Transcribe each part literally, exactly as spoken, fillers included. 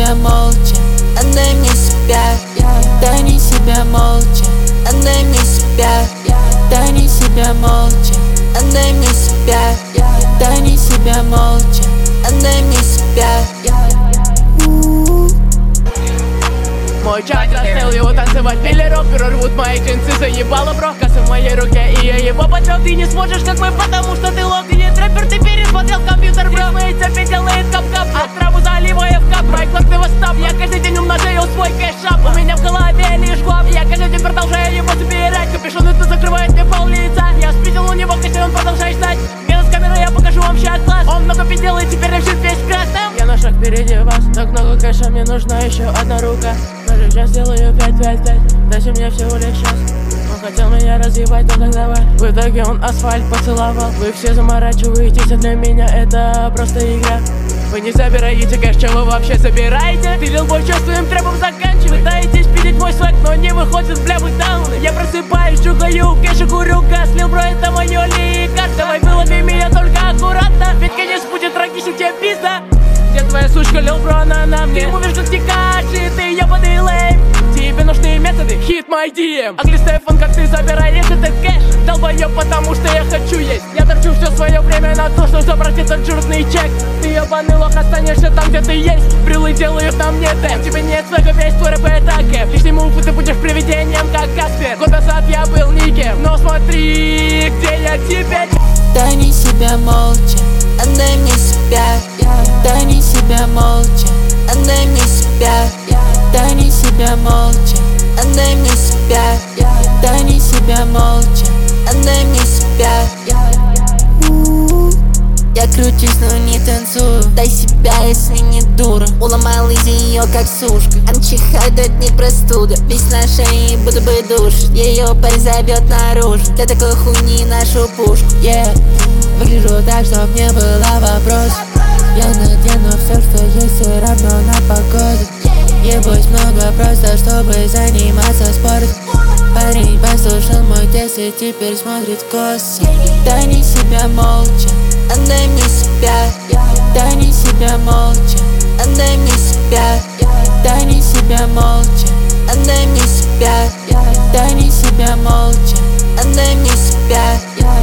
себя молча, отдай мне себя. Дай мне себя молча, отдай мне себя. Дай мне себя молча, отдай мне себя. Дай мне себя молча, отдай мне себя. Мой чат заставил его танцевать пилерок. Прорвут мои джинсы, заебало бро. Касса в моей руке, и я его подвел. Ты не сможешь, как мы, потому что ты лох. Ты не трэпер, ты пересмотрел компьютер, бро. Смеется, опять делает кап-кап. А траву заливая в кап. Майклок ты восстав. Я каждый день умножаю свой кэшап. У меня в голове лишь глав. Я каждый день продолжаю его забирать. Капюшон это закрывает мне пол лица. Я спиздил у него костюм, он продолжает ждать. Где с камерой, я покажу вам сейчас класс. Он много пиздел, и теперь я весь в красном. Я на шаг впереди вас. Так много кэша, мне нужна еще одна рука. Даже сейчас сделаю пять пять пять. Дайте мне всего лишь час. Он хотел меня разъебать, но так давай. В итоге он асфальт поцеловал. Вы все заморачиваетесь, а для меня это просто игра. Вы не забираете кэш, что вы вообще собираете? Ты лилбой, что своим трэпом заканчивай. Пытаетесь пилить мой свек, но не выходит, бля, вы дауны. Я просыпаюсь, чугаю, кэш и курю газ. Лил, бро, это мое лекарство. Давай вылови меня только аккуратно. Ведь конец будет трагичен, тебе пизда. Где твоя сучка, лил, бро, она на мне. Ты мувишь, что ты каши, ты ебаный лейм. Тебе нужны методы, hit my ди эм. Агли Стефан, как ты забираешь этот кэш? Долбоёб, потому что я хочу есть. Я торчу все свое время на то, что забрать этот жирный чек. Ты ебаный лох, останешься там, где ты есть. Брилы делают на мне дэм. Тебе нет свека, весь твой рэп это кэп. Лишний мув, и ты будешь привидением, как Каспер. Год назад я был никем, но смотри, где я теперь. Дай мне себя молча, отдай мне себя. Дай мне себя молча, отдай мне себя. Дай мне себя молча, отдай мне себя. Дай мне себя молча, отдай мне себя. Я кручусь, но не танцую. Дай себя, если не дура. Уломал из ее как сушка. Она чихает, это не простуда. Весь на шее будто бы душит. Ее парень зовет наружу. Для такой хуйни нашу пушку. Yeah. Выгляжу так, чтоб не было вопросов. Я надену все, что есть, все равно на погоду. Ебусь много просто, чтобы заниматься спортом. Парень послушал мой тест и теперь смотрит косо. Дай мне себя молча, отдай мне себя. Дай мне себя молча, отдай мне себя. Дай мне себя молча, отдай мне себя. Дай мне себя молча, отдай мне себя.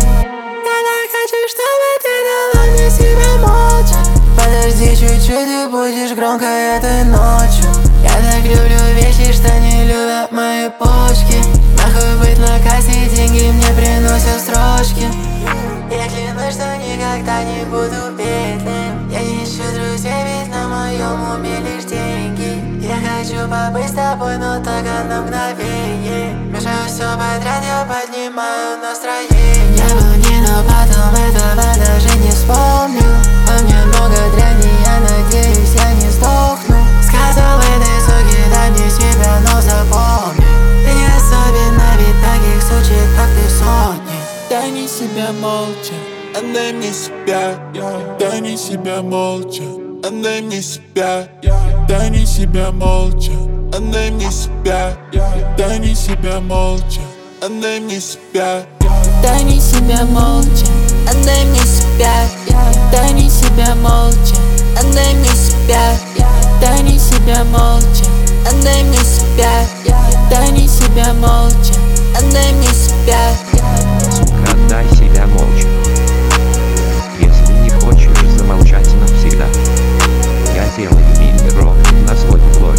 Я так хочу, чтобы ты дала мне себя молча. Подожди чуть-чуть, ты будешь громко этой ночью. Я так люблю вещи, что не любят мои почки. Нахуй быть на кассе, деньги мне приносят строчки. Я клянусь, что никогда не буду бедным. Я не ищу друзей, ведь на моем уме лишь деньги. Я хочу побыть с тобой, но только на мгновение. Мешаю все подряд, я поднимаю настроение. Я был не, но потом этого даже не вспомню. Во мне много дряни, я надеюсь, я не сдохну. Сказал этой суке, дай мне себя, но запомни. Ты не особенно, ведь таких сучек, как ты, сотни. Дай мне себя молча, отдай мне себя. Дай мне себя молча, отдай мне себя. Дай мне себя молча, отдай мне себя. Дай мне себя молча, отдай мне себя. Дай мне себя молча, отдай мне себя. Дай мне себя молча, отдай мне себя. Дай мне себя молча, отдай мне себя. Дай мне себя молча, отдай мне себя. Сука, отдай себя молча. Если не хочешь замолчать навсегда, я делаю мини-рок на свой блог.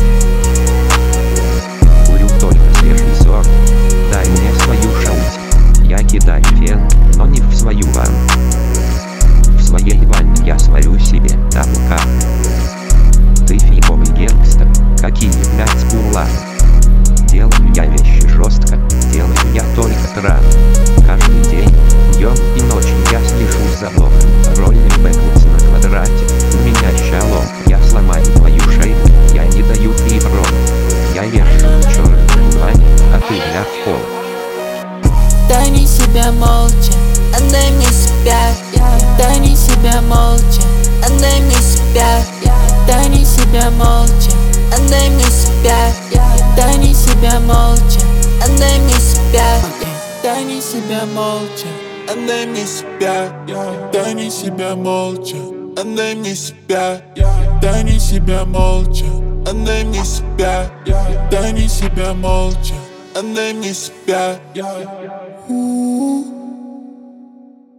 Курю только свежий сорт. Дай мне свою шаути. Я кидаю фен, но не в свою ванну. В своей ванне я сварю себе табука. Ты фиговый гангстер, какие блять пуланы. Делаю я вещи жестко, делаю я только трап. Каждый день, днем и ночью я слежу за блоком. Роллинг бэквудс на квадрате, у меня щалом. Я сломаю твою шею, я не даю фиброн. Я езжу в черном ване, а ты бля в пол. Дай мне себя молча, отдай мне себя. Дай мне себя молча, отдай мне себя. Дай мне себя молча, отдай мне себя. Дай мне себя молча, отдай мне себя. Дай мне себя молча, отдай мне себя. Дай мне себя молча, отдай мне себя. Дай мне себя молча, отдай мне себя, дай мне себя молча, отдай мне себя.